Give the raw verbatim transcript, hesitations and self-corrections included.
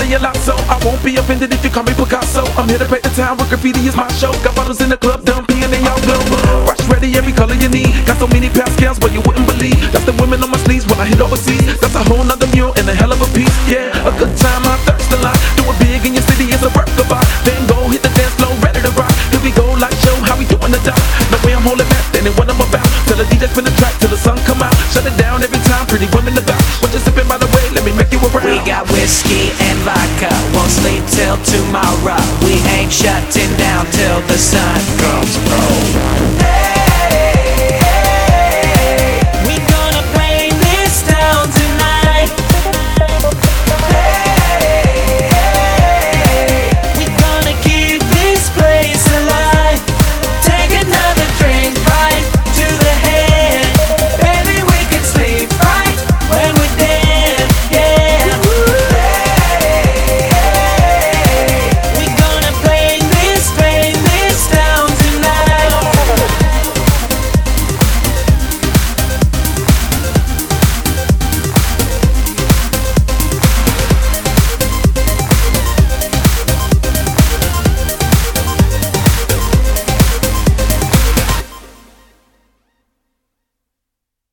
money a lot, so I won't be offended if you call me Picasso. I'm here to paint the town where graffiti is my show. Got bottles in the club, dumpy and they all glow. Watch ready, every color you need. Got so many Pascals, but you wouldn't believe. That's the women on my sleeves when I hit overseas. That's a whole nother mule and a hell of a piece. Yeah, a good time, I thirst a lot. Do it big in your city, it's a work of art. Then go hit the dance floor, ready to rock. Here we go, like show how we doing the dot. The way I'm holding back, then and what I'm about. Tell the D J spin the track till the sun come out. Shut it down every time, pretty women about. What you sipping by the way, let me make you around. We got whiskey and vodka, won't sleep till tomorrow. We ain't shutting down till the sun comes out.